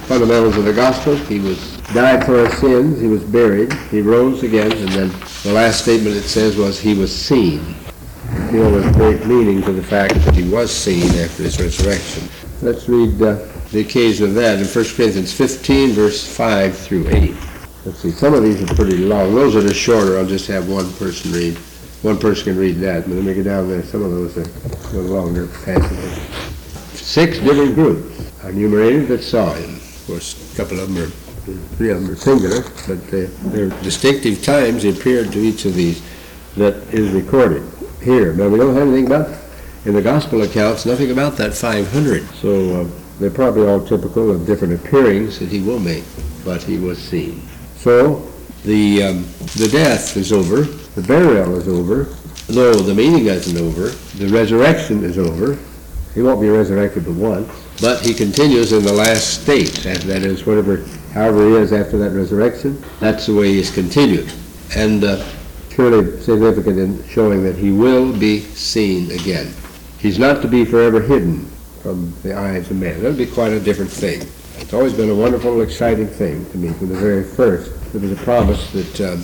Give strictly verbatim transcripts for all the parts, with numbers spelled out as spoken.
fundamentals of the gospel. He was died for our sins, he was buried, he rose again, and then the last statement it says was he was seen. I feel there's great meaning to the fact that he was seen after his resurrection. Let's read uh, the occasion of that in First Corinthians fifteen, verse five through eight. Let's see, some of these are pretty long. Those that are shorter, I'll just have one person read. One person can read that, but let me get down there. Some of those are a little longer passages. Six different groups are enumerated that saw him. Of course, a couple of them are, three of them are singular, but uh, they're distinctive times he appeared to each of these that is recorded here. Now, we don't have anything about, in the gospel accounts, nothing about that five hundred. So uh, they're probably all typical of different appearings that he will make, but he was seen. So the um, the death is over, the burial is over, no, the meeting isn't over, the resurrection is over. He won't be resurrected but once, but he continues in the last state. That is, whatever, however he is after that resurrection, that's the way he's continued. And uh, surely significant in showing that he will be seen again. He's not to be forever hidden from the eyes of men. That would be quite a different thing. It's always been a wonderful, exciting thing to me from the very first. There was a promise that um,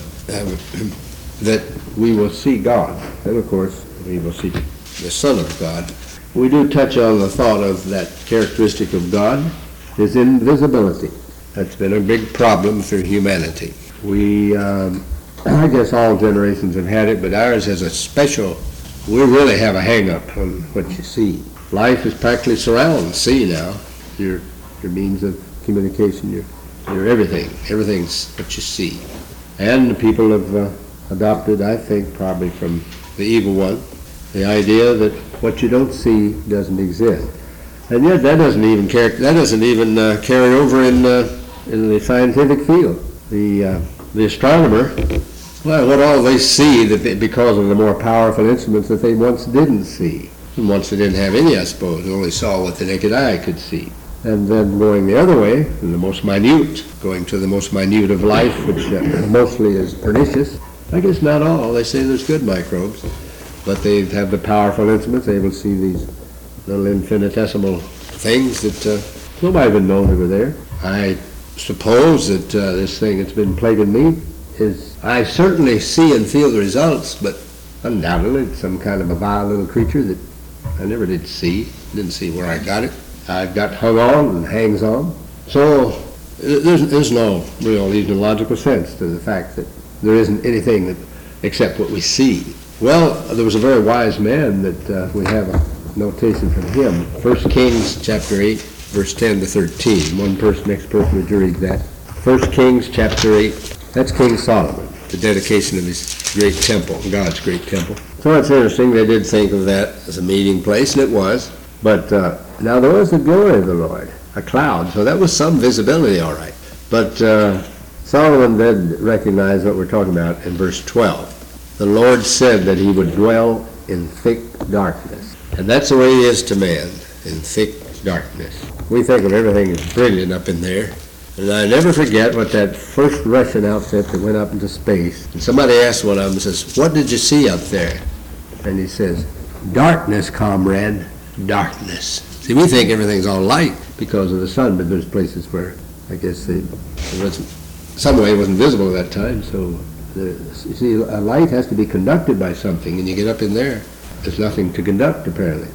that we will see God. And of course, we will see the Son of God. We do touch on the thought of that characteristic of God, his invisibility. That's been a big problem for humanity. We, um, I guess all generations have had it, but ours has a special, we really have a hang-up on what you see. Life is practically surround, see now, your your means of communication, your, your everything. Everything's what you see. And the people have uh, adopted, I think, probably from the evil one, the idea that what you don't see doesn't exist. And yet that doesn't even carry, that doesn't even uh, carry over in uh, in the scientific field. The uh, the astronomer, well, what all they see that they, because of the more powerful instruments that they once didn't see. And once they didn't have any, I suppose, they only saw what the naked eye could see. And then going the other way, the most minute, going to the most minute of life, which uh, mostly is pernicious. I guess not all. They say there's good microbes, but they have the powerful instruments. They will see these little infinitesimal things that uh, nobody would know they were there. I suppose that uh, this thing that's been plaguing me is, I certainly see and feel the results, but undoubtedly it's some kind of a vile little creature that I never did see, didn't see where I got it. I've got hung on and hangs on. So there's, there's no real even logical sense to the fact that there isn't anything that, except what we see. Well, there was a very wise man that uh, we have a notation from him. First Kings chapter eight, verse ten to thirteen. One person, next person would you read that? First Kings chapter eight, that's King Solomon, the dedication of his great temple, God's great temple. So it's interesting, they did think of that as a meeting place, and it was. But uh, now there was the glory of the Lord, a cloud, so that was some visibility, all right. But uh, Solomon did recognize what we're talking about in verse twelve. The Lord said that he would dwell in thick darkness. And that's the way he is to man, in thick darkness. We think of everything as brilliant up in there. And I never forget what that first Russian outfit that went up into space. And somebody asked one of them, says, "What did you see up there?" And he says, "Darkness, comrade, darkness." See, we think everything's all light because of the sun, but there's places where I guess they, it wasn't, some way it wasn't visible at that time. So, the, you see, a light has to be conducted by something, and you get up in there, there's nothing to conduct apparently.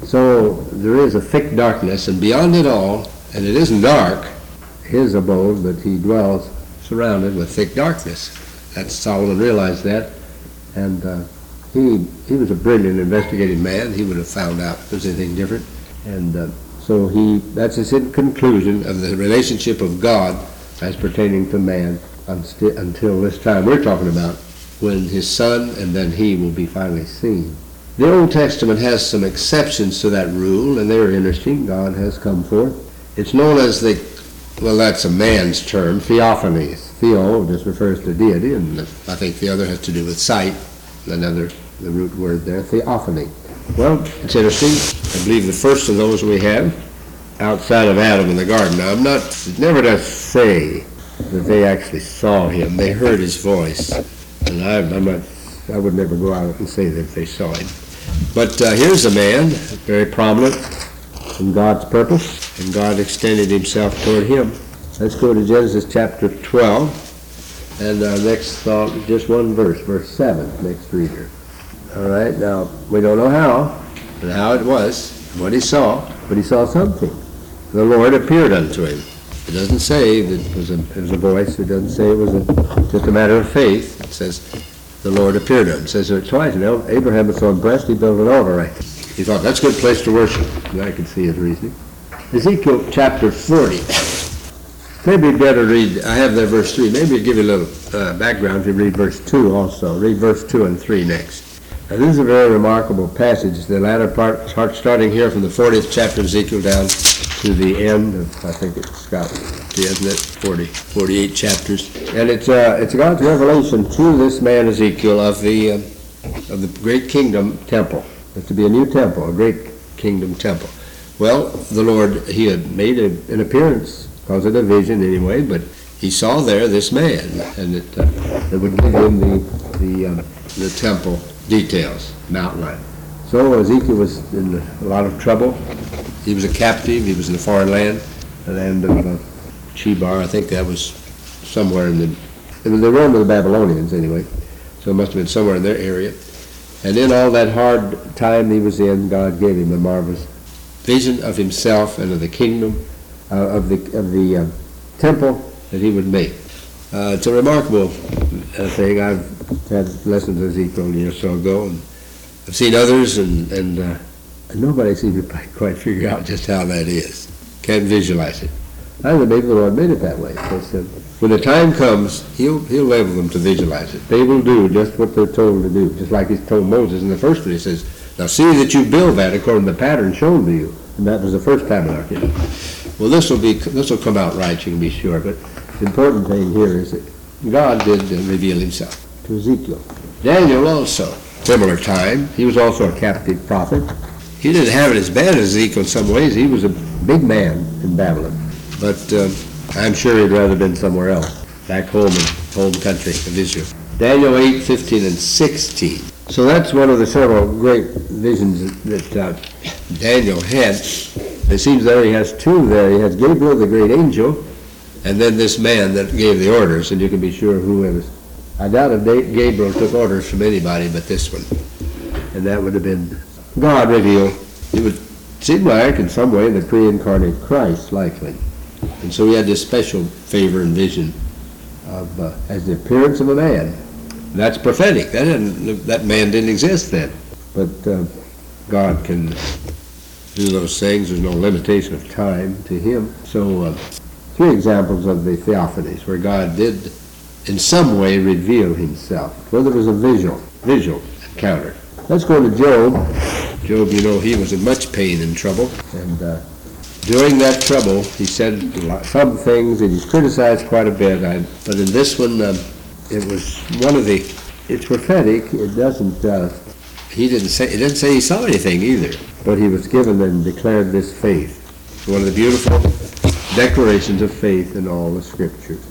So there is a thick darkness, and beyond it all, and it isn't dark, his abode, but he dwells surrounded with thick darkness. That's Solomon realized that, and uh, he he was a brilliant investigating man. He would have found out if there's anything different, and uh, so he that's his conclusion of the relationship of God as pertaining to man unsti- until this time we're talking about, when his son and then he will be finally seen. The Old Testament has some exceptions to that rule, and they're interesting. God has come forth. It's known as the, well, that's a man's term, theophanies. Theo just refers to deity, and I think the other has to do with sight, another, the root word there, theophany. Well, it's interesting. I believe the first of those we have outside of Adam in the garden. Now, I'm not, it never does say that they actually saw him. They heard his voice, and I, I'm not, I would never go out and say that they saw him. But uh, here's a man, very prominent, in God's purpose, and God extended himself toward him. Let's go to Genesis chapter twelve, and our next thought, just one verse, verse seven, next reader. All right, now, we don't know how, and how it was, what he saw, but he saw something. The Lord appeared unto him. It doesn't say that it was a, it was a voice. It doesn't say it was a, just a matter of faith. It says the Lord appeared to him. It says it twice. And Abraham was so impressed he built an altar right. He thought, that's a good place to worship. And I can see his reasoning. Ezekiel chapter forty. Maybe better read, I have there verse three. Maybe I'll give you a little uh, background if you read verse two also. Read verse two and three next. Now this is a very remarkable passage. The latter part, starting here from the fortieth chapter of Ezekiel down to the end of, I think it's got, isn't it, forty, forty-eight chapters. And it's uh, it's God's revelation to this man Ezekiel of the uh, of the great kingdom temple. There's to be a new temple, a great kingdom temple. Well, the Lord, he had made a, an appearance, because of a vision anyway, but he saw there this man, and it, uh, it would give him the the, um, the temple details, an outline. So Ezekiel was in a lot of trouble. He was a captive. He was in a foreign land, the land of uh, Chebar. I think that was somewhere in the, in the realm of the Babylonians anyway. So it must have been somewhere in their area. And in all that hard time he was in, God gave him a marvelous vision of himself and of the kingdom, uh, of the of the uh, temple that he would make. Uh, it's a remarkable uh, thing. I've had lessons with Ezekiel a year or so ago, and I've seen others, and, and uh, nobody seems to quite figure out just how that is. Can't visualize it. I don't know, maybe the Lord made it that way. Because, uh, when the time comes, he'll he'll enable them to visualize it. They will do just what they're told to do. Just like he told Moses in the first one. He says, now see that you build that according to the pattern shown to you. And that was the first tabernacle. Well, this will be this will come out right, you can be sure. But the important thing here is that God did uh, reveal himself to Ezekiel. Daniel also, similar time. He was also a captive prophet. He didn't have it as bad as Ezekiel in some ways. He was a big man in Babylon. But uh, I'm sure he'd rather been somewhere else, back home in home country of Israel. Daniel eight, fifteen, and sixteen. So that's one of the several great visions that uh, Daniel had. It seems there he has two there. He has Gabriel, the great angel, and then this man that gave the orders, and you can be sure who it was. I doubt if Gabriel took orders from anybody but this one. And that would have been God revealed. It would seem like, in some way, the pre-incarnate Christ, likely. And so he had this special favor and vision of uh, as the appearance of a man. That's prophetic. That didn't, that man didn't exist then. But uh, God can do those things. There's no limitation of time to him. So uh, three examples of the theophanies where God did in some way reveal himself, whether it was a visual, visual encounter. Let's go to Job. Job, you know, he was in much pain and trouble. And uh, during that trouble, he said some things, and he's criticized quite a bit. I, but in this one, um, it was one of the, it's prophetic. It doesn't, uh, he didn't say, it didn't say he saw anything either. But he was given and declared this faith. One of the beautiful declarations of faith in all the Scriptures.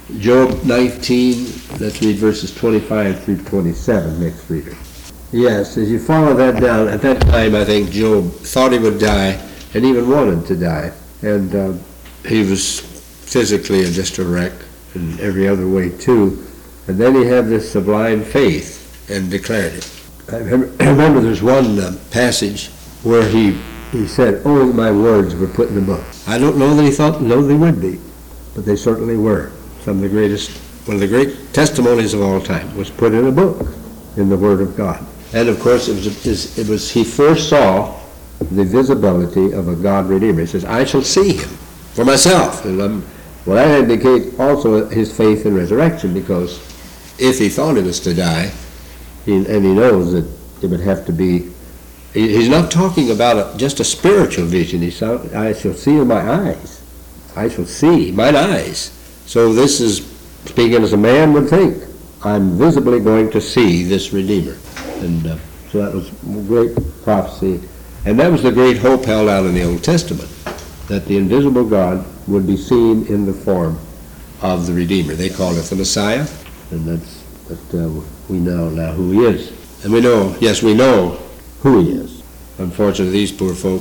Job nineteen, let's read verses twenty-five through twenty-seven, next reader. Yes, as you follow that down, at that time I think Job thought he would die and even wanted to die. And uh, he was physically just a wreck in every other way too. And then he had this sublime faith and declared it. I remember, I remember there's one uh, passage where he, he said, oh, my words were put in the book. I don't know that he thought, no, they would be, but they certainly were. Some of the greatest, one of the great testimonies of all time was put in a book, in the Word of God. And of course, it was, it was he foresaw the visibility of a God Redeemer. He says, I shall see him for myself. And um, well, that indicates also his faith in resurrection, because if he thought he was to die, he, and he knows that it would have to be, he, he's not talking about a, just a spiritual vision. He saw, I shall see in my eyes. I shall see, mine eyes. So this is speaking as a man would think. I'm visibly going to see this Redeemer. And uh, so that was a great prophecy. And that was the great hope held out in the Old Testament, that the invisible God would be seen in the form of the Redeemer. They called it the Messiah, and that's that uh, we know now who he is. And we know, yes, we know who he is. Unfortunately, these poor folk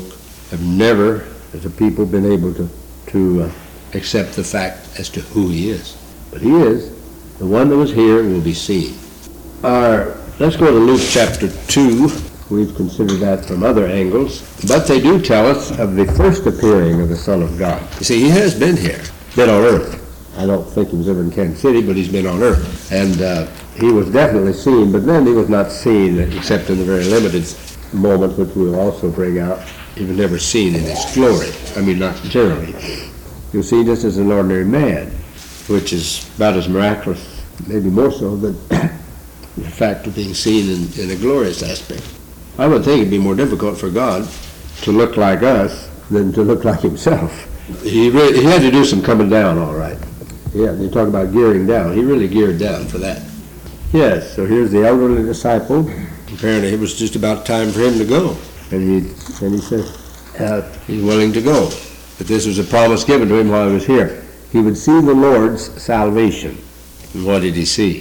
have never, as a people, been able to, to uh, accept the fact as to who he is. But he is. The one that was here will be seen. Our, let's go to Luke chapter two. We've considered that from other angles. But they do tell us of the first appearing of the Son of God. You see, he has been here, been on earth. I don't think he was ever in Kansas City, but he's been on earth. And uh, he was definitely seen, but then he was not seen except in the very limited moment, which we'll also bring out. He was never seen in his glory. I mean, not generally. He was seen just as an ordinary man, which is about as miraculous, maybe more so, than the fact of being seen in, in a glorious aspect. I would think it'd be more difficult for God to look like us than to look like himself. He really, he had to do some coming down, all right. Yeah, they talk about gearing down. He really geared down for that. Yes, so here's the elderly disciple. Apparently it was just about time for him to go. And he, and he said uh, he's willing to go. But this was a promise given to him while he was here. He would see the Lord's salvation. And what did he see?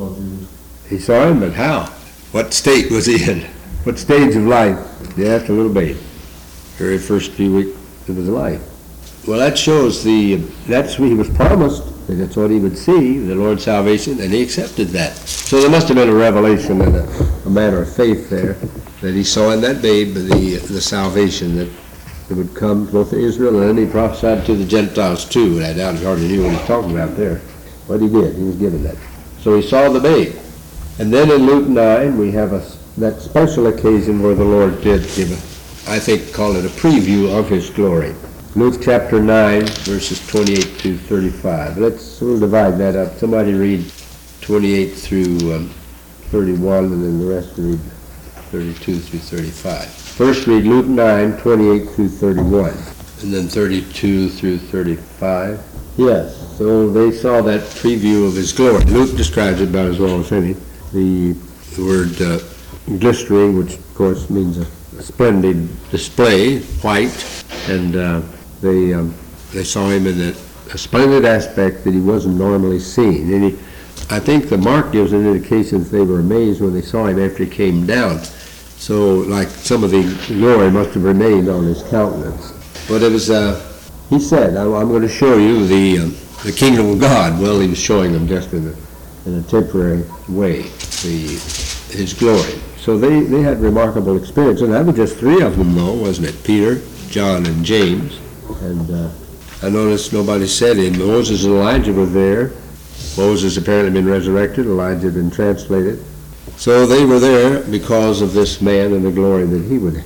He saw him, but how? What state was he in? What stage of life? Yes, a little baby. Very first few weeks of his life. Well, that shows the, that's what he was promised, that that's what he would see, the Lord's salvation, and he accepted that. So there must have been a revelation and a, a matter of faith there, that he saw in that babe the, the salvation that, that would come both to Israel, and then he prophesied to the Gentiles too, and I doubt he hardly knew what he was talking about there. But he did, he was given that. So he saw the babe. And then in Luke nine, we have a that special occasion where the Lord did give a, I think, call it a preview of his glory. Luke chapter nine, verses twenty-eight to thirty-five. Let's, we'll divide that up. Somebody read twenty-eight through um, thirty-one, and then the rest read thirty-two through thirty-five. First read Luke nine, twenty-eight through thirty-one. And then thirty-two through thirty-five. Yes, so they saw that preview of his glory. Luke describes it about as well as any. The, the word uh, glistering, which of course means a, a splendid display, white, and uh, they um, they saw him in a, a splendid aspect that he wasn't normally seen. And he, I think the Mark gives an indication that they were amazed when they saw him after he came down. So, like some of the glory must have remained on his countenance. But it was, uh, he said, I'm, I'm going to show you the um, the kingdom of God. Well, he was showing them just in a, in a temporary way, the his glory. So they, they had remarkable experience, and that was just three of them, though, wasn't it? Peter, John, and James. And uh, I noticed nobody said him. Moses and Elijah were there. Moses apparently been resurrected. Elijah had been translated. So they were there because of this man and the glory that he would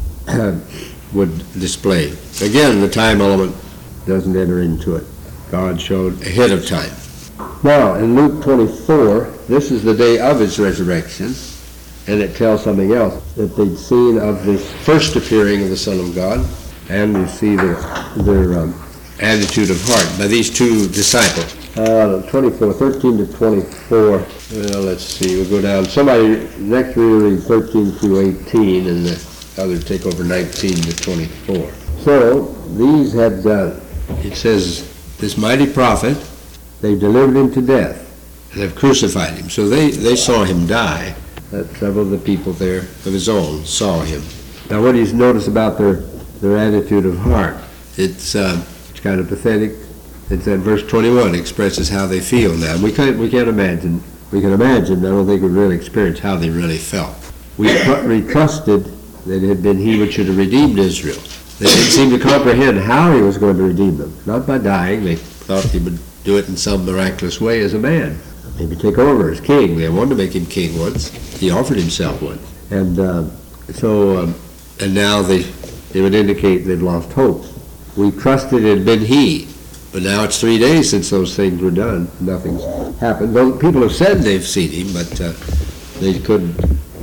would display. Again, the time element doesn't enter into it. God showed ahead of time. Now, in Luke twenty-four, this is the day of his resurrection, and it tells something else, that they'd seen of this first appearing of the Son of God, and we see their, their um, attitude of heart by these two disciples. Uh, twenty-four, thirteen to twenty-four, well, let's see, we'll go down. Somebody, next we read thirteen through eighteen, and the other take over nineteen to twenty-four. So, these had, uh, it says, this mighty prophet, they've delivered him to death. They've crucified him. So they, they saw him die. That several of the people there of his own saw him. Now what do you notice about their, their attitude of heart? It's, uh, it's kind of pathetic. It's at verse twenty-one, expresses how they feel now. We can't, we can't imagine. We can imagine, but I don't think we really experience how they really felt. We, we trusted that it had been he which should have redeemed Israel. They didn't seem to comprehend how he was going to redeem them. Not by dying. They thought he would do it in some miraculous way as a man. Maybe take over as king. They wanted to make him king once. He offered himself once. And uh, so, um, and now they, they would indicate they'd lost hope. We trusted it had been he. But now it's three days since those things were done. Nothing's happened. Though people have said they've seen him, but uh, they couldn't,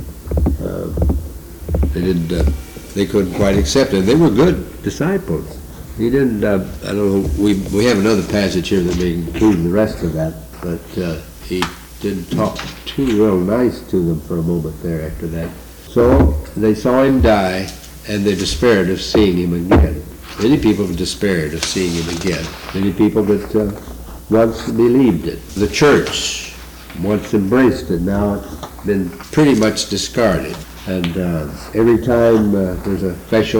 uh, they didn't, uh, they couldn't quite accept it. They were good disciples. He didn't, uh, I don't know, we, we have another passage here that may include the rest of that, but uh, he didn't talk too real nice to them for a moment there after that. So they saw him die, and they despaired of seeing him again. Many people have despaired of seeing him again. Many people that uh, once believed it. The church once embraced it. Now it's been pretty much discarded. And uh, every time uh, there's a special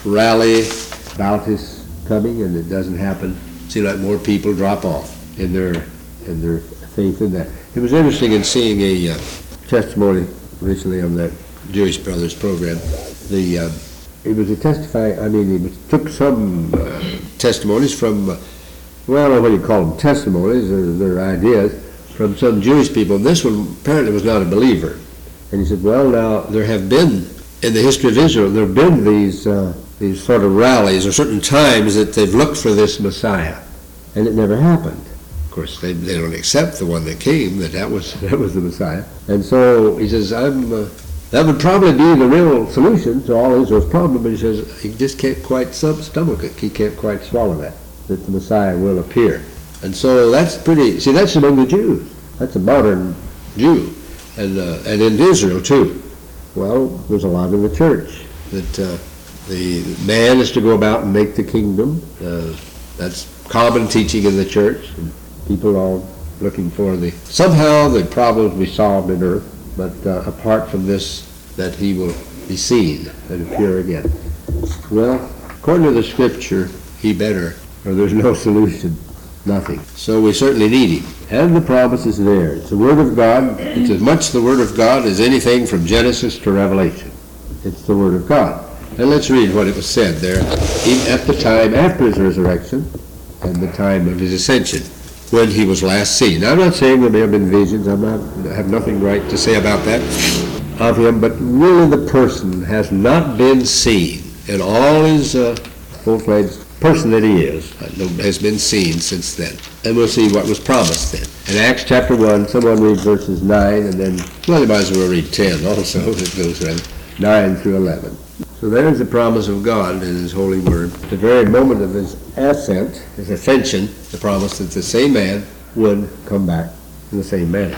rally about his coming, and it doesn't happen. Seems like more people drop off in their in their faith in that. It was interesting in seeing a uh, testimony recently on that Jewish Brothers program. The uh, it was a testifying. I mean, he was, took some uh, testimonies from. Uh, well, I don't know what you call them, testimonies or their ideas from some Jewish people. And this one apparently was not a believer. And he said, well, now there have been in the history of Israel, there have been these uh, these sort of rallies or certain times that they've looked for this Messiah, and it never happened. Of course, they they don't accept the one that came, that that was that was the Messiah. And so he says, I'm uh, that would probably be the real solution to all Israel's problem. But he says he just can't quite stomach it. He can't quite swallow that that the Messiah will appear. And so that's pretty. See, that's among the Jews. That's a modern Jew, and uh, and in Israel too. Well, there's a lot in the church that uh, the man is to go about and make the kingdom. Uh, that's common teaching in the church. And people are looking for the somehow the problems be solved in earth, but uh, apart from this, that he will be seen and appear again. Well, according to the scripture, he better, or there's no solution, nothing. So we certainly need him. And the promise is there. It's the Word of God. It's as much the Word of God as anything from Genesis to Revelation. It's the Word of God. And let's read what it was said there at the time after his resurrection and the time of his ascension, when he was last seen. Now, I'm not saying there may have been visions. I'm not, I have nothing right to say about that of him, but really the person has not been seen in all his uh, full-fledged person that he is, has been seen since then. And we'll see what was promised then. In Acts chapter one, someone read verses nine, and then, well, you might as well read ten also. It goes right, nine through eleven. So there's the promise of God in his holy word. At the very moment of his ascent, his ascension, the promise that the same man would come back in the same manner.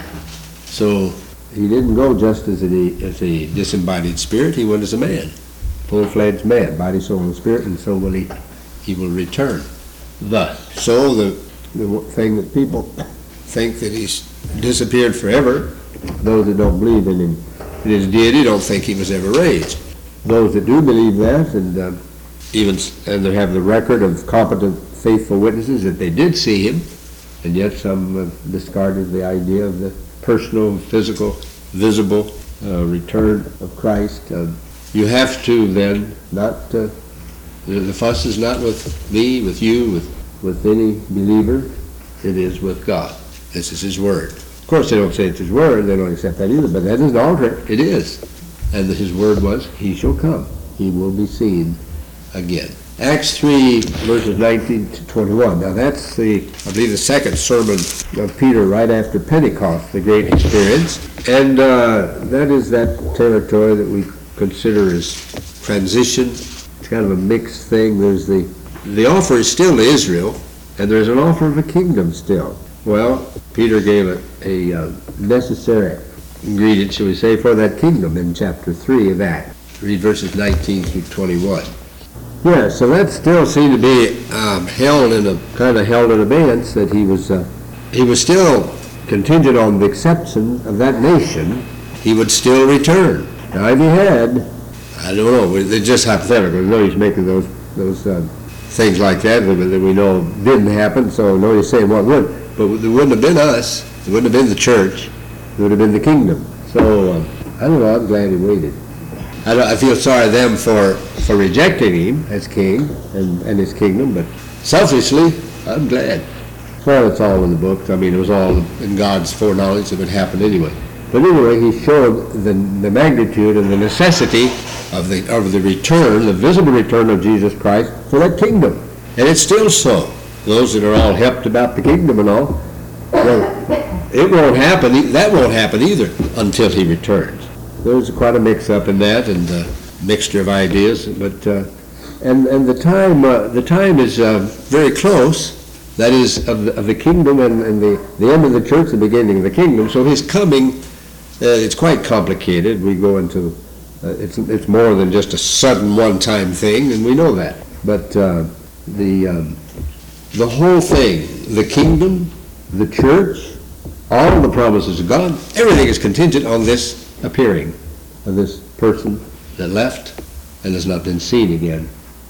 So he didn't go just as a, as a disembodied spirit. He went as a man, full-fledged man, body, soul, and spirit, and so will he, he will return. Thus, so the, the thing that people think that he's disappeared forever, those that don't believe in him, in his deity, don't think he was ever raised. Those that do believe that, and uh, even and they have the record of competent, faithful witnesses that they did see him, and yet some have discarded the idea of the personal, physical, visible uh, return of Christ. Uh, you have to then not. Uh, the, the fuss is not with me, with you, with with any believer. It is with God. This is His Word. Of course, they don't say it's His Word. They don't accept that either. But that doesn't alter it. It is. And His Word was, He shall come. He will be seen again. Acts three, verses nineteen to twenty-one. Now that's the, I believe, the second sermon of Peter right after Pentecost, the great experience. And uh, that is that territory that we consider as transition. It's kind of a mixed thing. There's the, the offer is still to Israel, and there's an offer of a kingdom still. Well, Peter gave a, a uh, necessary ingredient, shall we say, for that kingdom in chapter three of Acts. Read verses nineteen through twenty-one. Yeah, so that still seemed to be um, held in a kind of held in abeyance, that he was uh, he was still contingent on the acceptance of that nation. He would still return. Now, if he had, I don't know. They're just hypothetical. Nobody's making those those uh, things like that that we know didn't happen. So nobody's saying what would, but it wouldn't have been us. It wouldn't have been the church. It would have been the kingdom. So, uh, I don't know, I'm glad he waited. I, don't, I feel sorry them for, for rejecting him as king and, and his kingdom, but selfishly, I'm glad. Well, it's all in the book. I mean, it was all in God's foreknowledge that would happen anyway. But anyway, he showed the, the magnitude and the necessity of the, of the return, the visible return of Jesus Christ for that kingdom. And it's still so. Those that are all helped about the kingdom and all, well, it won't happen, that won't happen either until he returns. There's quite a mix-up in that, and a mixture of ideas, but uh, and and the time uh, the time is uh, very close. That is of the, of the kingdom and, and the, the end of the church, the beginning of the kingdom. So his coming, uh, it's quite complicated. We go into uh, it's it's more than just a sudden one-time thing, and we know that. But uh, the um, the whole thing, the kingdom, the church, all the promises of God, everything is contingent on this appearing of this person that left and has not been seen again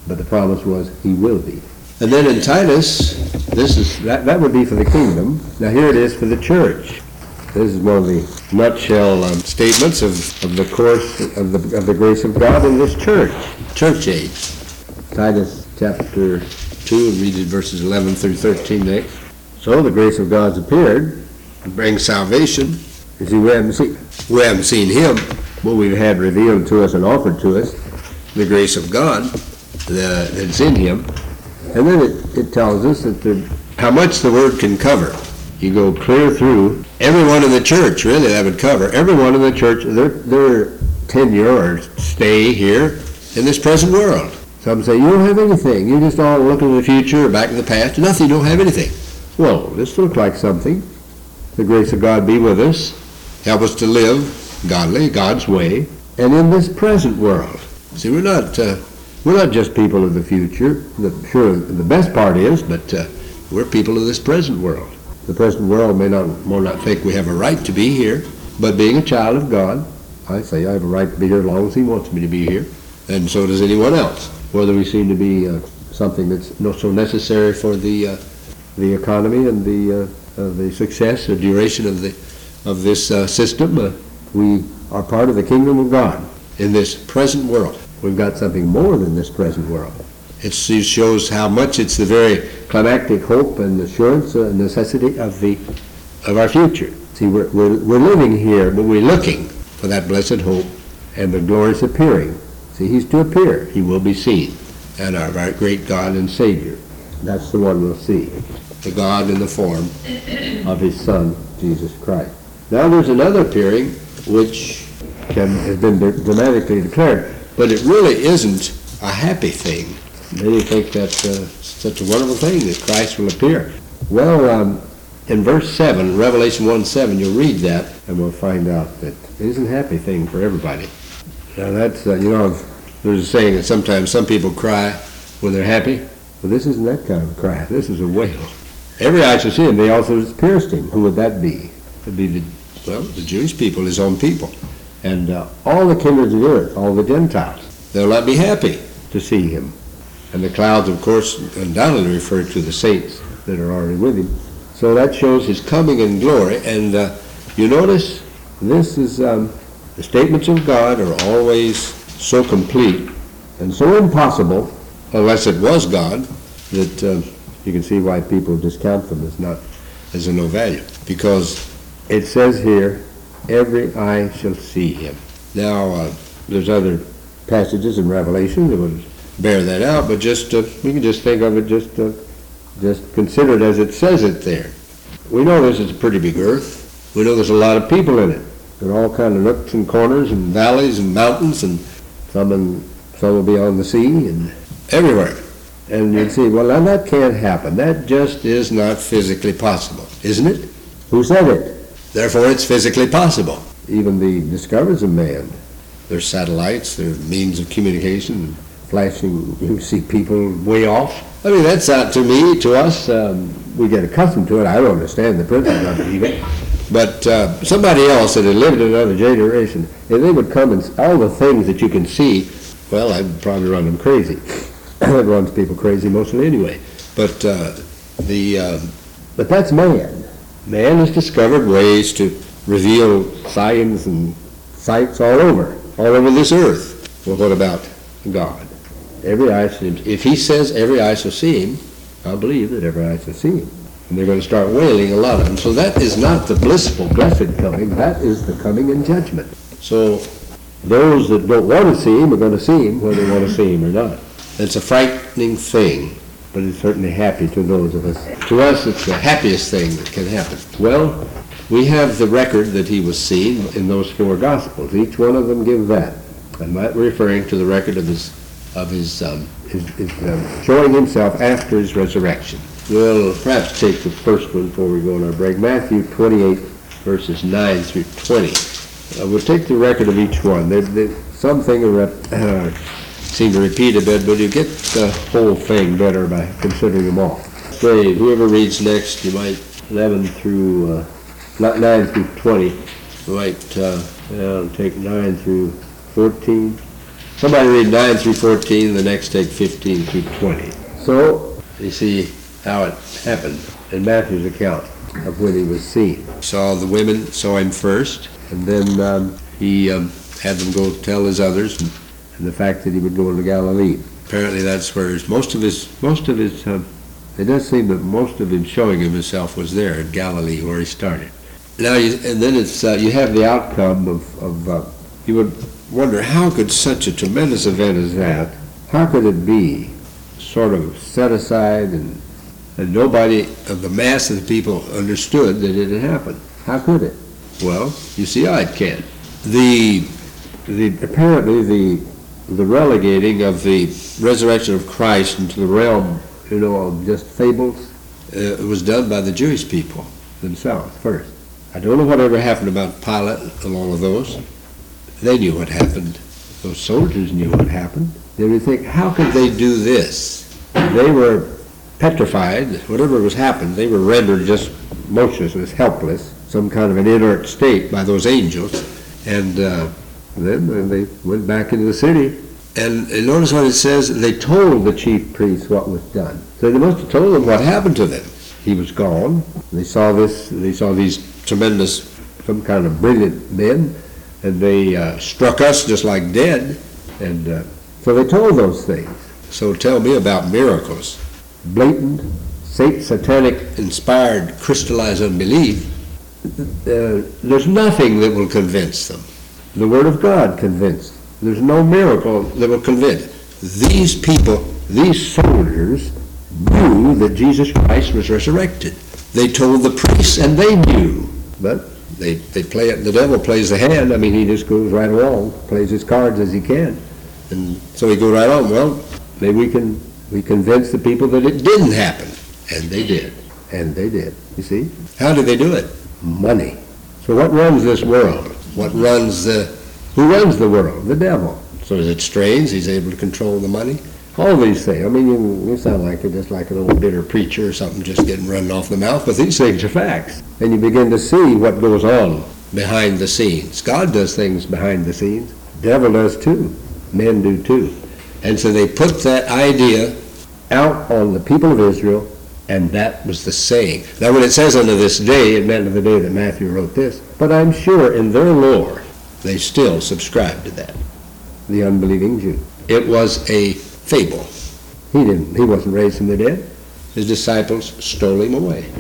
but the promise was he will be. And then in Titus, this is that, that would be for the kingdom. Now here it is for the church. This is one of the nutshell um, statements of, of the course of the, of the grace of God in this church, church age. Titus chapter two, and read it verses eleven through thirteen next. So the grace of God's appeared, and brings salvation. You see, we haven't seen, we haven't seen him, but we've had revealed to us and offered to us the grace of God the, that's in him. And then it, it tells us that the, how much the word can cover. You go clear through everyone in the church, really, that would cover. Everyone in the church, their, their tenure or stay here in this present world. Some say, you don't have anything. You just all look to the future or back to the past. Nothing, you don't have anything. Well, this looks like something. The grace of God be with us. Help us to live godly, God's way, and in this present world. See, we're not uh, we're not just people of the future. The, sure, the best part is, but uh, we're people of this present world. The present world may not, may not think we have a right to be here, but being a child of God, I say I have a right to be here as long as he wants me to be here, and so does anyone else. Whether we seem to be uh, something that's not so necessary for the uh, the economy and the uh, uh, the success, the duration of the of this uh, system, uh, we are part of the kingdom of God in this present world. We've got something more than this present world. It's, it shows how much it's the very climactic hope and assurance and uh, necessity of the of our future. See, we're, we're, we're living here, but we're looking for that blessed hope and the glorious appearing. See, he's to appear. He will be seen. And our, our great God and Savior. That's the one we'll see. The God in the form of his Son, Jesus Christ. Now there's another appearing which can, has been dramatically declared, but it really isn't a happy thing. Many think that's uh, such a wonderful thing that Christ will appear. Well, um, in verse seven, Revelation one seven, you'll read that, and we'll find out that it isn't a happy thing for everybody. Now that's, uh, you know, there's a saying that sometimes some people cry when they're happy. Well, this isn't that kind of a cry. This is a wail. Every eye shall see him. They also pierced him. Who would that be? It would be the, well, the Jewish people, his own people. And uh, all the kindreds of the earth, all the Gentiles, they'll not be happy to see him. And the clouds, of course, undoubtedly refer to the saints that are already with him. So that shows his coming in glory. And uh, you notice, this is, um, the statements of God are always so complete and so impossible, unless it was God, that uh, you can see why people discount them as not, as of no value. Because it says here, every eye shall see him. Now, uh, there's other passages in Revelation that would bear that out, but just uh, we can just think of it, just uh, just consider it as it says it there. We know this is a pretty big earth. We know there's a lot of people in it. There are all kinds of nooks and corners and valleys and mountains, and some in, some will be on the sea and everywhere. And you'd see, well, now that can't happen. That just is not physically possible, isn't it? Who said it? Therefore, it's physically possible. Even the discoveries of man. There's satellites, there's means of communication, flashing, you see people way off. I mean, that's not, to me, to us, um, we get accustomed to it. I don't understand the principle of it even. But uh, somebody else that had lived in another generation, if they would come and all the things that you can see, well, I'd probably run them crazy. It runs people crazy mostly anyway. But uh, the uh, but that's man. Man has discovered ways to reveal signs and sights all over, all over this earth. Well, what about God? Every eye shall, if he says every eye shall see him, I believe that every eye shall see him. And they're going to start wailing, a lot of them. So that is not the blissful, blessed coming. That is the coming in judgment. So those that don't want to see him are going to see him, whether they want to see him or not. It's a frightening thing, but it's certainly happy to those of us. To us, it's the happiest thing that can happen. Well, we have the record that he was seen in those four Gospels. Each one of them give that. I'm not referring to the record of his of his, um, his, his um, showing himself after his resurrection. We'll perhaps take the first one before we go on our break. Matthew twenty-eight, verses nine through twenty. Uh, we'll take the record of each one. They, they, something uh, seem to repeat a bit, but you get the whole thing better by considering them all. Say, whoever reads next, you might eleven through, uh, not nine through twenty. You might uh, uh, take nine through fourteen. Somebody read nine through fourteen, the next take fifteen through twenty. So, you see how it happened in Matthew's account of when he was seen. Saw the women, saw him first, and then um, he um, had them go tell his others, and, and the fact that he would go into Galilee. Apparently that's where his, most of his, most of his, uh, it does seem that most of him showing of himself was there in Galilee where he started. Now, you, and then it's, uh, you have the outcome of, of uh, you would wonder, how could such a tremendous event as that, how could it be sort of set aside and, and nobody of the mass of the people understood that it had happened? How could it? Well, you see how it can. The, the, apparently the, the relegating of the resurrection of Christ into the realm, you know, of just fables, uh, was done by the Jewish people themselves first. I don't know whatever happened about Pilate and all of those. They knew what happened. Those soldiers knew what happened. They would think, how could they do this? They were petrified. Whatever was happened, they were rendered just motionless, helpless, some kind of an inert state by those angels. And uh, then they went back into the city. And, and notice what it says, they told the chief priests what was done. So they must have told them what happened to them. He was gone. They saw this, they saw these tremendous, some kind of brilliant men, and they uh, struck us just like dead. And uh, so they told those things. So tell me about miracles. Blatant, satanic, inspired, crystallized unbelief. Uh, there's nothing that will convince them. The Word of God convinced. There's no miracle that will convince. These people, these soldiers, knew that Jesus Christ was resurrected. They told the priests, and they knew. But they, they play it, the devil plays the hand. I mean, he just goes right along, plays his cards as he can. And so he goes right on, well, maybe we can we convince the people that it didn't happen. And they did. And they did. You see? How did they do it? Money. So what runs this world? What runs the, who runs the world? The devil. So is it strange he's able to control the money? All these things. I mean, you, you sound like you're just like an old bitter preacher or something just getting run off the mouth, but these things are facts. And you begin to see what goes on behind the scenes. God does things behind the scenes. The devil does too. Men do too. And so they put that idea out on the people of Israel, and that was the saying. Now when it says unto this day, it meant to the day that Matthew wrote this, but I'm sure in their lore, they still subscribe to that. The unbelieving Jew. It was a fable. He didn't, he wasn't raised from the dead. His disciples stole him away.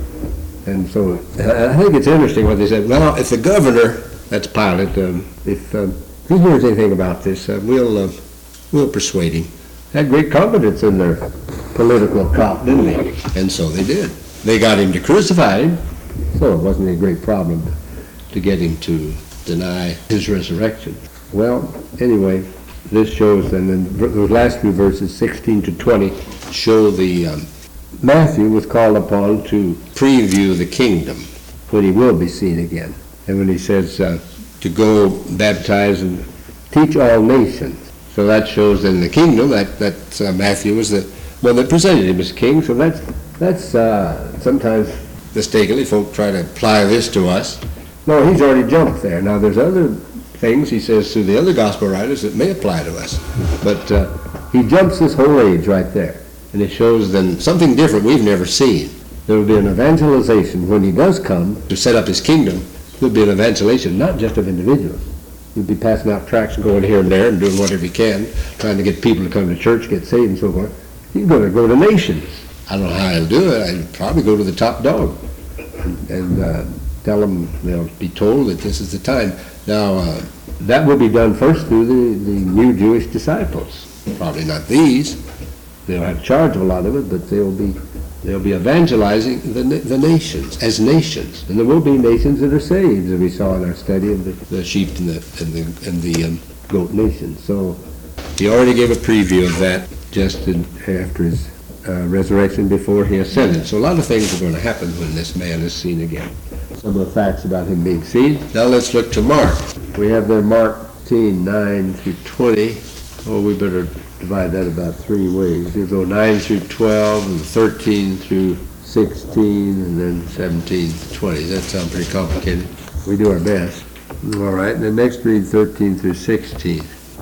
And so I think it's interesting what they said. Well, if the governor, that's Pilate, um, if um, he hears anything about this, uh, we'll uh, we'll persuade him. Had great confidence in their political cop, didn't they? And so they did. They got him to crucify him, so it wasn't a great problem to, to get him to deny his resurrection. Well, anyway, this shows, and then those last few verses, sixteen to twenty, show the um, Matthew was called upon to preview the kingdom when he will be seen again. And when he says uh, to go baptize and teach all nations. So that shows in the kingdom that, that uh, Matthew was the one that presented him as king. So that's, that's uh, sometimes mistakenly folk try to apply this to us. No, he's already jumped there. Now there's other things he says through the other gospel writers that may apply to us. But uh, he jumps this whole age right there. And it shows then something different we've never seen. There will be an evangelization when he does come to set up his kingdom. There will be an evangelization, not just of individuals. He'll be passing out tracts and going here and there and doing whatever he can, trying to get people to come to church, get saved and so forth. He's going to go to nations. I don't know how he'll do it. I'd probably go to the top dog and, and uh, tell them, they'll be told that this is the time. Now, uh, that will be done first through the, the new Jewish disciples. Probably not these. They'll have charge of a lot of it, but they'll be they'll be evangelizing the the nations as nations, and there will be nations that are saved, as we saw in our study of the, the sheep and the and the and the um, goat nation. So he already gave a preview of that just in, after his uh, resurrection, before he ascended. So a lot of things are going to happen when this man is seen again. Some of the facts about him being seen. Now let's look to Mark. We have there Mark fifteen, nine through twenty. Oh, we better divide that about three ways. You go nine through twelve, and thirteen through sixteen, and then seventeen to twenty. That sounds pretty complicated. We do our best. All right, and then next read thirteen through sixteen.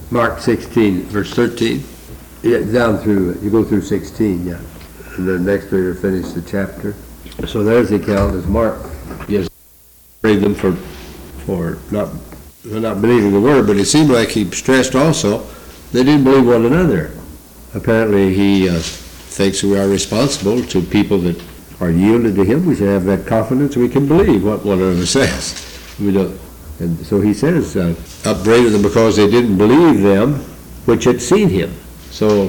Mark sixteen, verse thirteen. Yeah, down through, you go through sixteen, yeah. And then next week we'll finish the chapter. So there's the account as Mark gives, praise them for, for not, for not believing the word, but it seemed like he stressed also they didn't believe one another. Apparently he uh, thinks we are responsible to people that are yielded to him. We should have that confidence we can believe what one another says. We don't. And so he says, uh, upbraided them because they didn't believe them which had seen him. So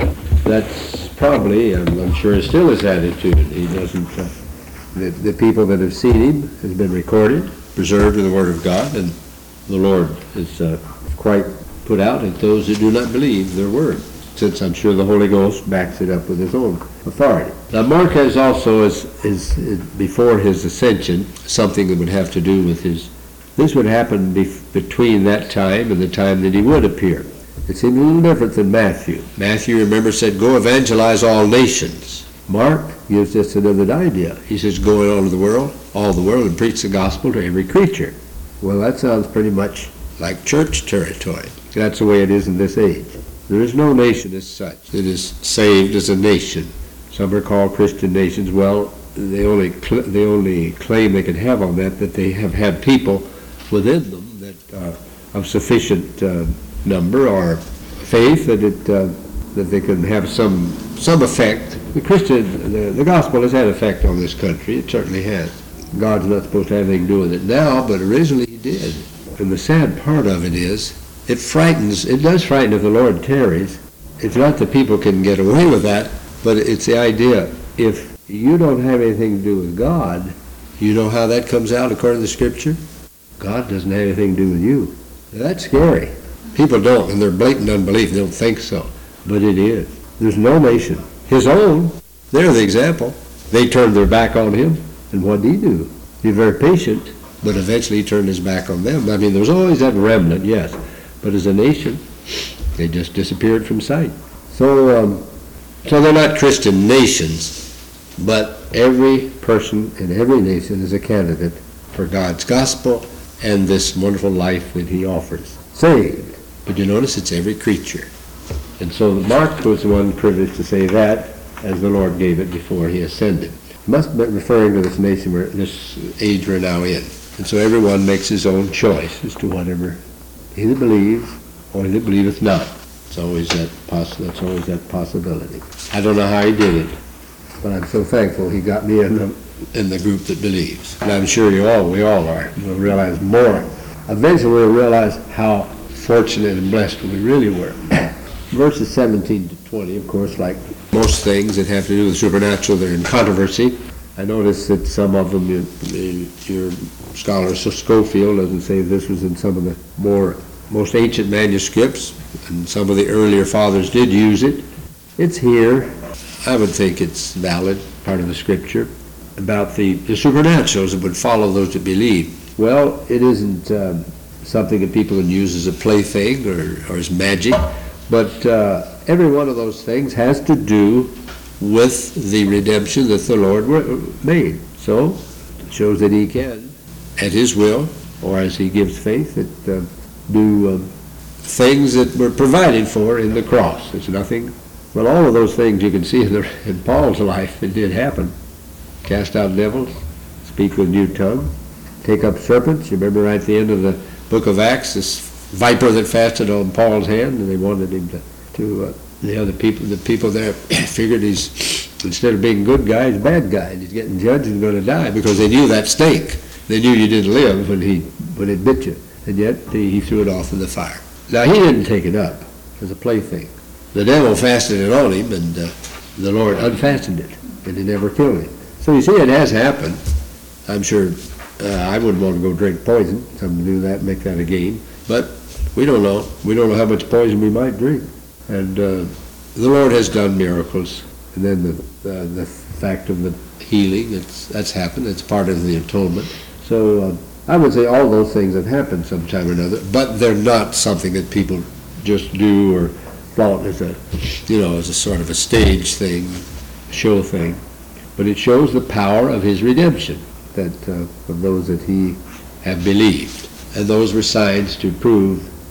that's probably, I'm, I'm sure, still his attitude. He doesn't, uh, the, the people that have seen him has been recorded, preserved in the Word of God, and the Lord is uh, quite put out at those that do not believe their word, since I'm sure the Holy Ghost backs it up with his own authority. Now Mark has also, is, is, is before his ascension, something that would have to do with his, this would happen bef- between that time and the time that he would appear. It seemed a little different than Matthew. Matthew, remember, said, go evangelize all nations. Mark gives just another idea. He says, go in all of the world, all the world, and preach the gospel to every creature. Well, that sounds pretty much like church territory. That's the way it is in this age. There is no nation as such that is saved as a nation. Some are called Christian nations. Well, they only cl- they only claim they can have on that that they have had people within them that uh, of sufficient uh, number or faith that it uh, that they can have some some effect. The Christian, the, the gospel has had effect on this country. It certainly has. God's not supposed to have anything to do with it now, but originally he did. And the sad part of it is, it frightens, it does frighten if the Lord tarries. It's not that people can get away with that, but it's the idea, if you don't have anything to do with God, you know how that comes out according to the Scripture? God doesn't have anything to do with you. That's scary. People don't, and they're blatant unbelief. They don't think so. But it is. There's no nation. His own, they're the example. They turned their back on him, and what did he do? He was very patient, but eventually he turned his back on them. I mean, there's always that remnant, yes. But as a nation, they just disappeared from sight. So, um, so they're not Christian nations, but every person in every nation is a candidate for God's gospel and this wonderful life that he offers. Saved. But you notice it's every creature. And so Mark was the one privileged to say that as the Lord gave it before he ascended. He must be referring to this nation, where, this age we're now in. And so everyone makes his own choice as to whatever he that believes or he that believeth not. It's always that poss- that's always that possibility. I don't know how he did it, but I'm so thankful he got me in the, in the group that believes. And I'm sure you all, we all are. We'll realize more. Eventually we'll realize how fortunate and blessed we really were. Verses seventeen to twenty, of course, like most things that have to do with supernatural, they're in controversy. I noticed that some of them, you, you, your scholar Scofield doesn't say this was in some of the more most ancient manuscripts, and some of the earlier fathers did use it. It's here. I would think it's valid, part of the Scripture, about the, the supernaturals that would follow those that believe. Well, it isn't um, something that people can use as a plaything or, or as magic, but uh, every one of those things has to do with the redemption that the Lord made. So it shows that he can, at his will, or as he gives faith, that uh, do um, things that were provided for in the cross. It's nothing. Well, all of those things you can see in, the, in Paul's life, it did happen. Cast out devils, speak with new tongue, take up serpents. You remember right at the end of the book of Acts, this viper that fasted on Paul's hand, and they wanted him to, to uh, the other people, the people there figured he's, instead of being a good guy, he's a bad guy, and he's getting judged and going to die, because they knew that stink. They knew you didn't live when he when it bit you, and yet he, he threw it off in the fire. Now, he didn't take it up as a plaything. The devil fastened it on him, and uh, the Lord unfastened it, and he never killed him. So you see, it has happened. I'm sure uh, I wouldn't want to go drink poison. Some do that, make that a game. But we don't know. We don't know how much poison we might drink. And uh, the Lord has done miracles. And then the uh, the fact of the healing, it's, that's happened. It's part of the atonement. So uh, I would say all those things have happened sometime or another, but they're not something that people just do or thought as a, you know, as a sort of a stage thing, show thing. But it shows the power of his redemption, that uh, of those that he have believed. And those were signs to prove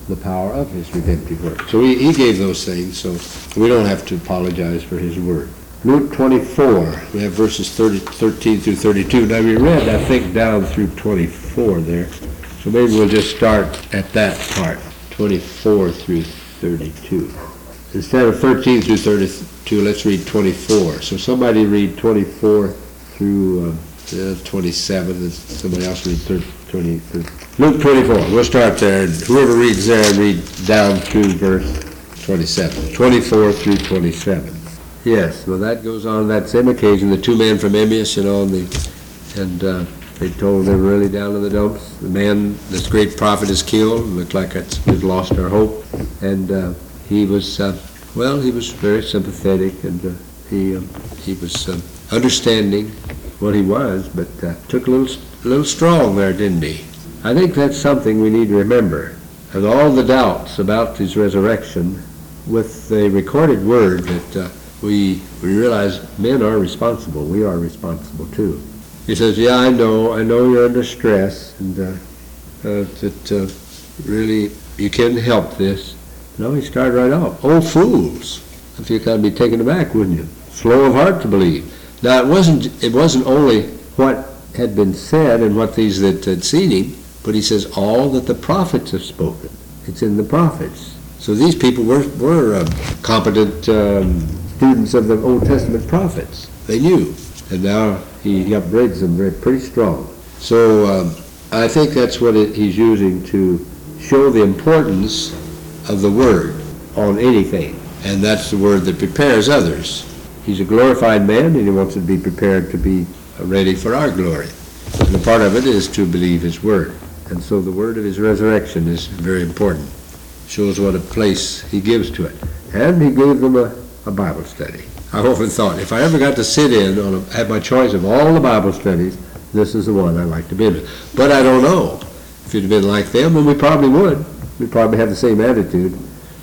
the power of his redemptive work. So he, he gave those things, so we don't have to apologize for his word. Luke twenty-four, we have verses thirty, thirteen through thirty-two. Now we read, I think, down through twenty-four there, so maybe we'll just start at that part, twenty-four through thirty-two. Instead of thirteen through thirty-two, let's read twenty-four. So somebody read twenty-four through uh, twenty-seven, and somebody else read thirty, twenty, thirty. Luke twenty-four, we'll start there, and whoever reads there, read down through verse twenty-seven. twenty-four through twenty-seven. Yes, well that goes on that same occasion, the two men from Emmaus, you know, and, the, and uh, they told they were really down in the dumps. The man, this great prophet is killed, looked like it's, we've lost our hope, and uh, he was, uh, well, he was very sympathetic, and uh, he, uh, he was uh, understanding what he was, but uh, took a little, a little strong there, didn't he? I think that's something we need to remember. And all the doubts about his resurrection, with the recorded word that uh, we we realize men are responsible. We are responsible too. He says, yeah, I know, I know you're under stress, and uh, uh, that uh, really you can't help this. No, he started right off. Oh, fools! I feel kind of be taken aback, wouldn't you? Slow of heart to believe. Now, it wasn't it wasn't only what had been said and what these that had seen him, but he says all that the prophets have spoken. It's in the prophets. So these people were were uh, competent um, students of the Old Testament prophets. They knew, and now he upgrades them very pretty strong. So um, I think that's what it, he's using to show the importance of the word on anything, and that's the word that prepares others. He's a glorified man, and he wants to be prepared to be ready for our glory. And a part of it is to believe his word. And so the word of his resurrection is very important. Shows what a place he gives to it. And he gave them a, a Bible study. I've often thought, if I ever got to sit in, on a, have my choice of all the Bible studies, this is the one I'd like to be in. But I don't know. If you'd have been like them, then we probably would. We'd probably have the same attitude.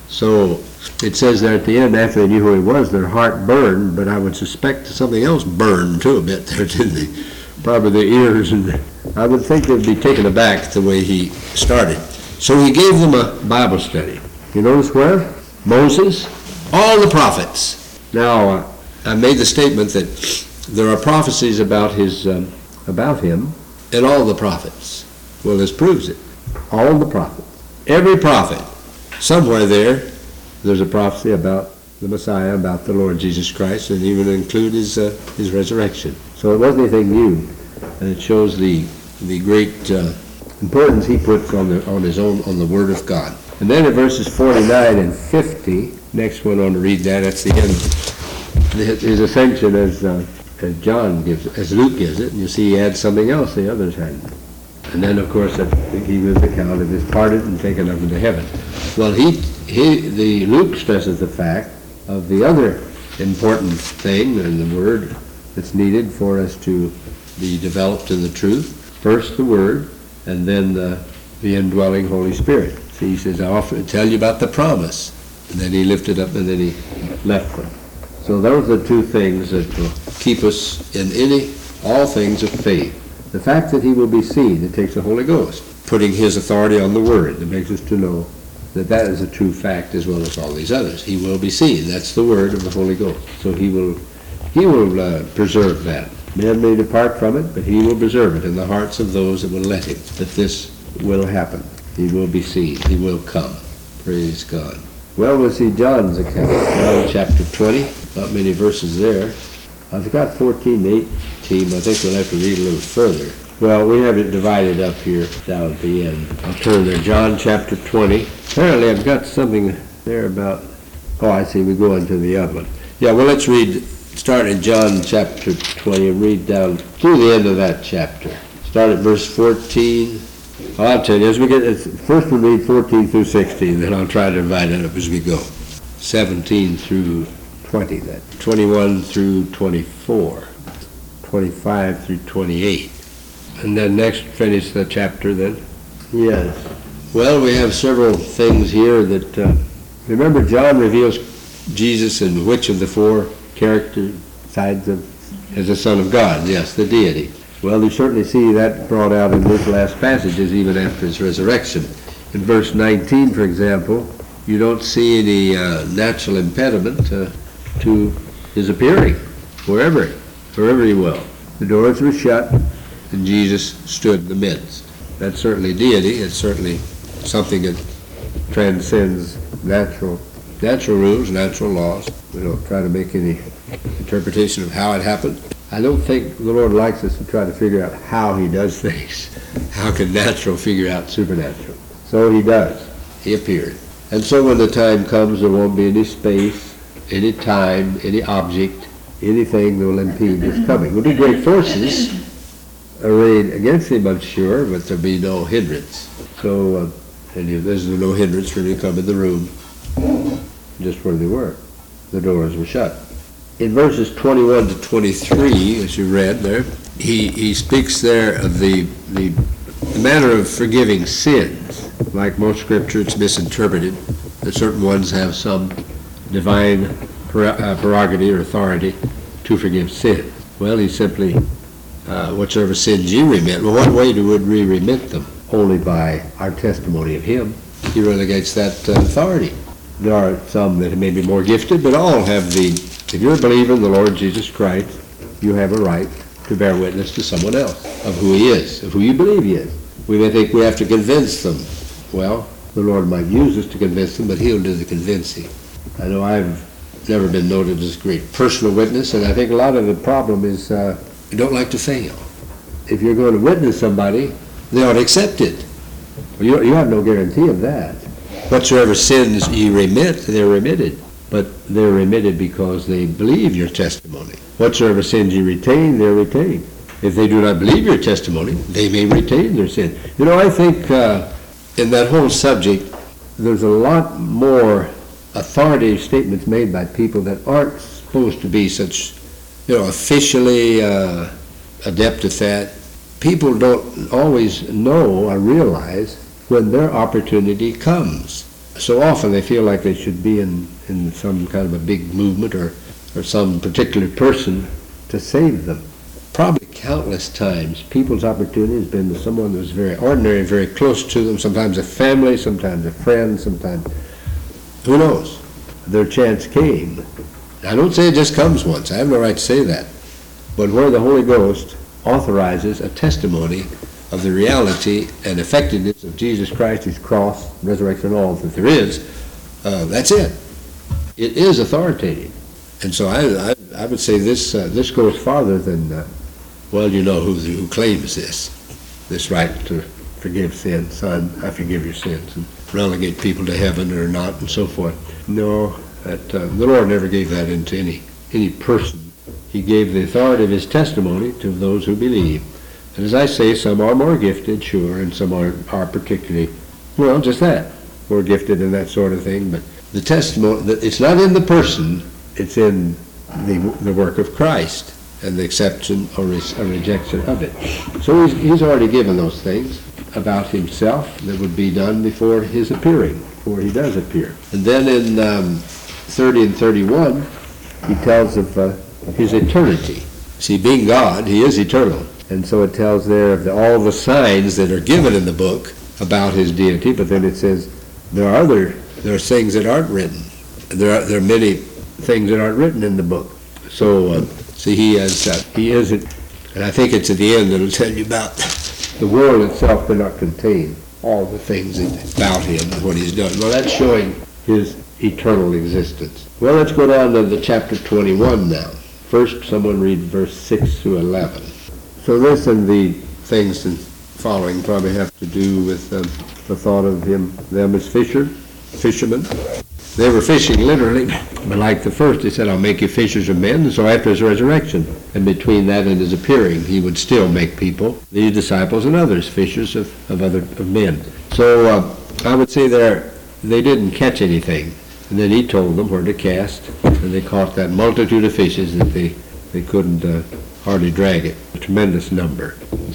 So it says there at the end, after they knew who he was, their heart burned, but I would suspect something else burned too a bit there, didn't they? Probably their ears, and I would think they'd be taken aback the way he started. So he gave them a Bible study. You notice where? Moses, all the prophets. Now, uh, I made the statement that there are prophecies about his, um, about him in all the prophets. Well, this proves it. All the prophets. Every prophet. Somewhere there, there's a prophecy about the Messiah, about the Lord Jesus Christ, and even include his uh, his resurrection. So it wasn't anything new, and it shows the the great uh, importance he puts on the on his own on the Word of God. And then in verses forty-nine and fifty, next one on to read that. That's the end. His ascension, as uh, as John gives, as Luke gives it, and you see he adds something else the others hadn't. And then, of course, he gives the account of his parted and taken up into heaven. Well, he he the Luke stresses the fact of the other important thing in the Word that's needed for us to be developed in the truth. First the Word, and then the, the indwelling Holy Spirit. See, he says, I often tell you about the promise. And then he lifted up and then he left them. So those are the two things that will keep us in any, all things of faith. The fact that he will be seen, it takes the Holy Ghost, putting his authority on the Word. It makes us to know that that is a true fact as well as all these others. He will be seen. That's the word of the Holy Ghost. So he will he will uh, preserve that. Men may depart from it, but he will preserve it in the hearts of those that will let him, that this will happen. He will be seen. He will come. Praise God. Well, we'll see John's account. John chapter twenty. Not many verses there. I've got fourteen to eighteen. I think we'll have to read a little further. Well, we have it divided up here down at the end. I'll turn there. John chapter twenty. Apparently I've got something there about, oh, I see, we go into the other one. Yeah, well, let's read, start in John chapter twenty and read down through the end of that chapter. Start at verse fourteen. Oh, I'll tell you, as we get, first we'll read fourteen through sixteen, then I'll try to divide it up as we go. seventeen through twenty then. twenty-one through twenty-four. twenty-five through twenty-eight. And then next, finish the chapter then. Yes. Well, we have several things here that, uh, remember John reveals Jesus in which of the four character sides of, as the Son of God? Yes, the deity. Well, you certainly see that brought out in those last passages even after his resurrection. In verse nineteen, for example, you don't see any uh, natural impediment uh, to his appearing, wherever, wherever he will. The doors were shut, and Jesus stood in the midst. That's certainly deity. It's certainly something that transcends natural natural rules, natural laws. We don't try to make any interpretation of how it happened. I don't think the Lord likes us to try to figure out how he does things. How can natural figure out supernatural? So he does. He appeared. And so when the time comes, there won't be any space, any time, any object, anything that will impede his coming. There'll be great forces arrayed against him, I'm sure, but there'll be no hindrance. So, uh, and there's no hindrance for him to come in the room, just where they were. The doors were shut. In verses twenty-one to twenty-three, as you read there, he, he speaks there of the, the, the manner of forgiving sins. Like most scripture, it's misinterpreted, that certain ones have some divine prerogative or authority to forgive sin. Well, he simply, uh, whatsoever sins you remit, well, what way would we remit them? Only by our testimony of him. He relegates that uh, authority. There are some that may be more gifted, but all have the, if you're a believer in the Lord Jesus Christ, you have a right to bear witness to someone else of who he is, of who you believe he is. We may think we have to convince them. Well, the Lord might use us to convince them, but he'll do the convincing. I know I've never been noted as a great personal witness, and I think a lot of the problem is uh, you don't like to fail. If you're going to witness somebody, they ought to accept it. Well, you, you have no guarantee of that. Whatsoever sins ye remit, they're remitted. But they're remitted because they believe your testimony. Whatsoever sins ye retain, they're retained. If they do not believe your testimony, they may retain their sin. You know, I think uh, in that whole subject, there's a lot more authoritative statements made by people that aren't supposed to be such, you know, officially uh, adept at that. People don't always know or realize when their opportunity comes. So often they feel like they should be in, in some kind of a big movement or, or some particular person to save them. Probably countless times, people's opportunity has been to someone who's very ordinary, very close to them, sometimes a family, sometimes a friend, sometimes, who knows? Their chance came. I don't say it just comes once. I have no right to say that. But where the Holy Ghost authorizes a testimony of the reality and effectiveness of Jesus Christ, his cross, resurrection, and all that there is, uh, that's it. It is authoritative. And so I, I, I would say this uh, this goes farther than, uh, well, you know who, who claims this, this right to forgive sins. Son, I forgive your sins, and relegate people to heaven or not, and so forth. No, that, uh, the Lord never gave that into any, any person. He gave the authority of his testimony to those who believe. And as I say, some are more gifted, sure, and some are, are particularly, well, just that, more gifted in that sort of thing. But the testimony, it's not in the person, it's in the, the work of Christ and the acceptance or, re, or rejection of it. So he's, he's already given those things about himself that would be done before his appearing, before he does appear. And then in um, thirty and thirty-one, he tells of uh, his eternity. See, being God, he is eternal. And so it tells there of the, all the signs that are given in the book about his deity, but then it says there are other, there are things that aren't written. There are, there are many things that aren't written in the book. So, uh, see, he has, uh, he isn't, and I think it's at the end that it'll tell you about the world itself cannot contain all the things about him and what he's done. Well, that's showing his eternal existence. Well, let's go down to the chapter twenty-one now. First, someone read verse six through eleven. So this and the things following probably have to do with um, the thought of him, them as fisher, fishermen. They were fishing literally, but like the first, he said, I'll make you fishers of men. And so after his resurrection, and between that and his appearing, he would still make people, these disciples and others, fishers of, of other of men. So uh, I would say there, they didn't catch anything. And then he told them where to cast, and they caught that multitude of fishes that they, they couldn't uh, hardly drag it, a tremendous number.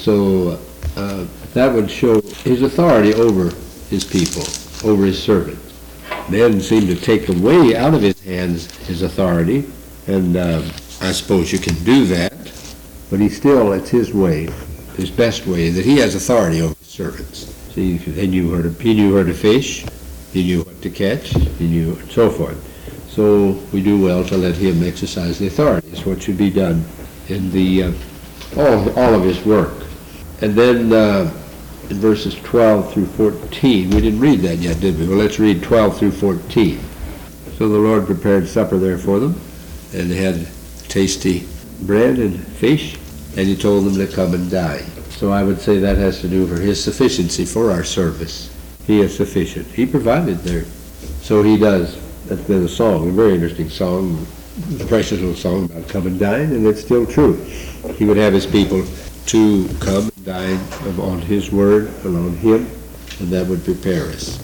So uh, that would show his authority over his people, over his servants. Men seem to take away out of his hands his authority, and uh, I suppose you can do that, but he still, it's his way, his best way, that he has authority over his servants. See, he knew where to, he knew where to fish, he knew what to catch, he knew, and so forth. So we do well to let him exercise the authority. It's what should be done in the, uh, all, all of his work. And then uh, in verses twelve through fourteen, we didn't read that yet, did we? Well, let's read twelve through fourteen. So the Lord prepared supper there for them, and they had tasty bread and fish, and he told them to come and dine. So I would say that has to do for his sufficiency for our service. He is sufficient. He provided there. So he does. That's been a song, a very interesting song, a precious little song about come and dine, and it's still true. He would have his people to come and dine on his word and on him, and that would prepare us.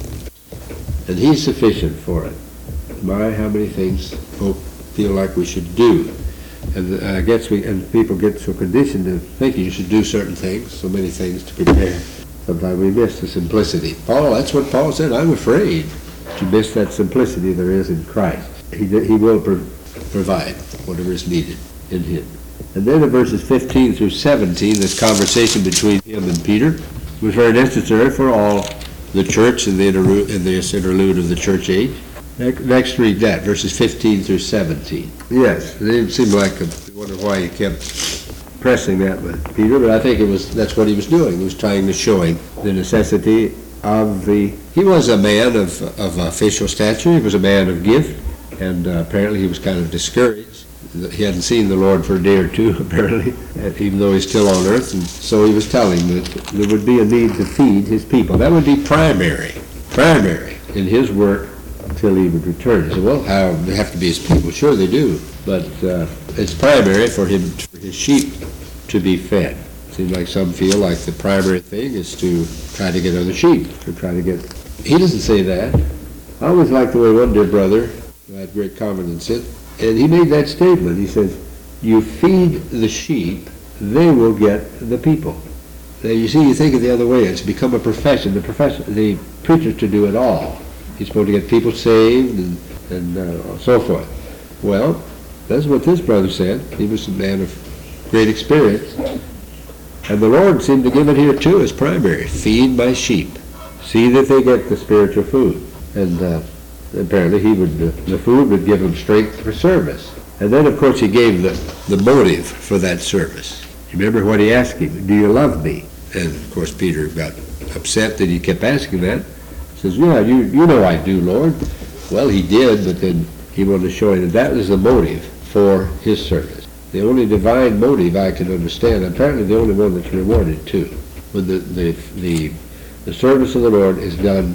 And he's sufficient for it. My, how many things folk feel like we should do. And I guess we, and people get so conditioned to thinking you should do certain things, so many things to prepare. Sometimes we miss the simplicity. Paul, that's what Paul said, I'm afraid to miss that simplicity there is in Christ. He, he will pro- provide whatever is needed in him. And then in verses fifteen through seventeen, this conversation between him and Peter was very necessary for all the church in the interlude, in this interlude of the church age. Next, read that, verses fifteen through seventeen. Yes, it didn't seem like, a, I wonder why he kept pressing that with Peter, but I think it was, that's what he was doing. He was trying to show him the necessity of the, he was a man of, of official stature, he was a man of gift, and uh, apparently he was kind of discouraged. He hadn't seen the Lord for a day or two, apparently, even though he's still on earth, and so he was telling that there would be a need to feed his people. That would be primary, primary in his work until he would return. He said, well, how, they have to be his people. Sure they do, but uh, it's primary for him, for his sheep to be fed. It seems like some feel like the primary thing is to try to get other sheep, to try to get... He doesn't say that. I always like the way one dear brother, who I had great confidence in, and he made that statement. He says, you feed the sheep, they will get the people. Now, you see, you think it the other way. It's become a profession. The profession, the preacher's to do it all. He's supposed to get people saved and, and uh, so forth. Well, that's what this brother said. He was a man of great experience. And the Lord seemed to give it here too as primary. Feed my sheep. See that they get the spiritual food. And uh, apparently he would, uh, the food would give them strength for service. And then of course he gave the, the motive for that service. Remember what he asked him, do you love me? And of course Peter got upset that he kept asking that. He says, yeah, you, you know I do, Lord. Well, he did, but then he wanted to show him that that was the motive for his service. The only divine motive I can understand, apparently the only one that's rewarded too, when the, the, the, the service of the Lord is done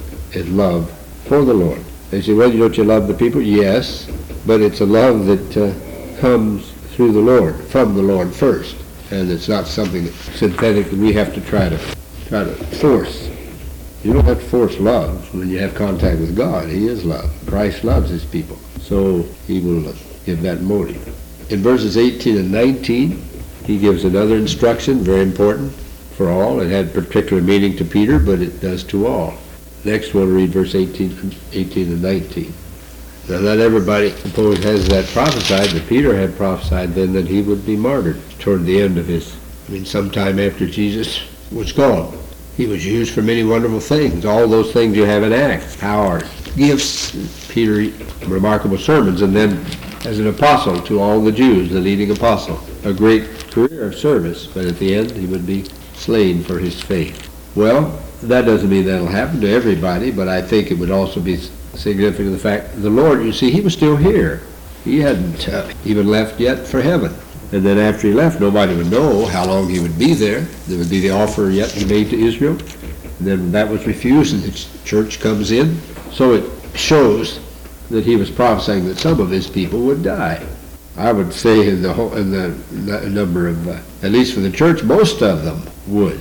in love for the Lord. They say, well, don't you love the people? Yes, but it's a love that uh, comes through the Lord, from the Lord first. And it's not something synthetic that we have to try to try to force. You don't have to force love when you have contact with God. He is love. Christ loves his people. So he will give that motive. In verses eighteen and nineteen, he gives another instruction, very important for all. It had particular meaning to Peter, but it does to all. Next we'll read verse eighteen, eighteen and nineteen. Now not everybody, suppose, has that prophesied, but Peter had prophesied then that he would be martyred toward the end of his, I mean, sometime after Jesus was gone. He was used for many wonderful things, all those things you have in Acts, powers, gifts. Peter, remarkable sermons, and then as an apostle to all the Jews, the leading apostle. A great career of service, but at the end he would be slain for his faith. Well, that doesn't mean that'll happen to everybody, but I think it would also be significant of the fact that the Lord, you see, he was still here. He hadn't uh, even left yet for heaven. And then after he left, nobody would know how long he would be there. There would be the offer yet he made to Israel. And then that was refused, and the church comes in. So it shows that he was prophesying that some of his people would die. I would say in the whole, in the number of, uh, at least for the church, most of them would.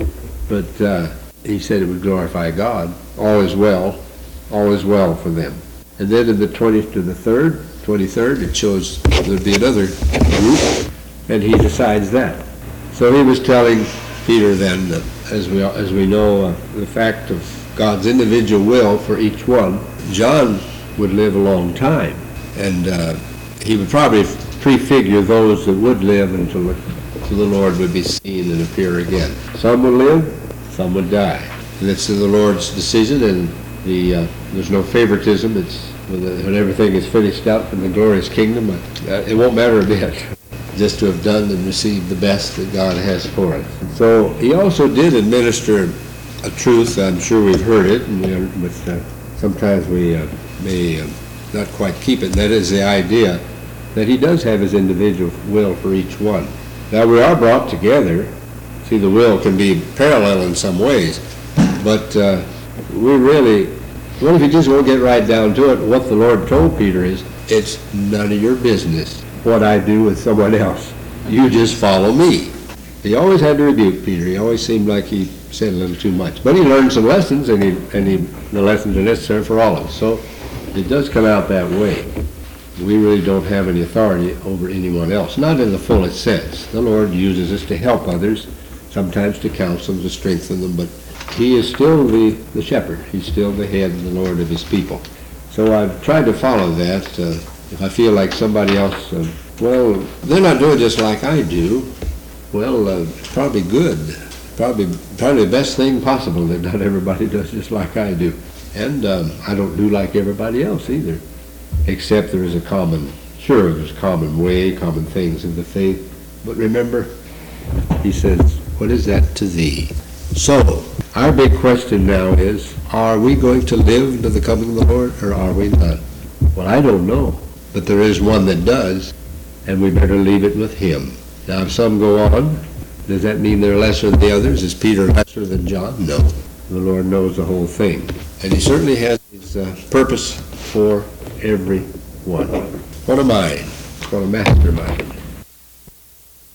But uh, he said it would glorify God. All is well. All is well for them. And then in the twentieth to the third, twenty-third, it shows there'd be another group, and he decides that. So he was telling Peter then that, as we as we know, uh, the fact of God's individual will for each one. John would live a long time, and uh, he would probably prefigure those that would live until the, until the Lord would be seen and appear again. Some would live, some would die. and it's the Lord's decision, and the uh, there's no favoritism. It's when, the, when everything is finished up in the glorious kingdom, uh, it won't matter a bit. Just to have done and received the best that God has for us. So he also did administer a truth. I'm sure we've heard it, and we are, but uh, sometimes we uh, may uh, not quite keep it. And that is the idea that he does have his individual will for each one. Now we are brought together. See, the will can be parallel in some ways, but uh, we really, well, if you just won't get right down to it, what the Lord told Peter is, it's none of your business what I do with someone else. You just follow me. He always had to rebuke Peter. He always seemed like he said a little too much. But he learned some lessons, and he and he the lessons are necessary for all of us. So it does come out that way. We really don't have any authority over anyone else, not in the fullest sense. The Lord uses us to help others, sometimes to counsel them, to strengthen them, but he is still the, the shepherd. He's still the head and the Lord of his people. So I've tried to follow that. Uh, If I feel like somebody else, uh, well, they're not doing just like I do, well, uh, probably good. Probably probably the best thing possible that not everybody does just like I do. And um, I don't do like everybody else either, except there is a common, sure, there's a common way, common things in the faith. But remember, he says, what is that to thee? So, our big question now is, are we going to live into the coming of the Lord, or are we not? Well, I don't know. But there is one that does, and we better leave it with him. Now, if some go on, does that mean they're lesser than the others? Is Peter lesser than John? No. The Lord knows the whole thing. And he certainly has his uh, purpose for everyone. What a mind. What a mastermind.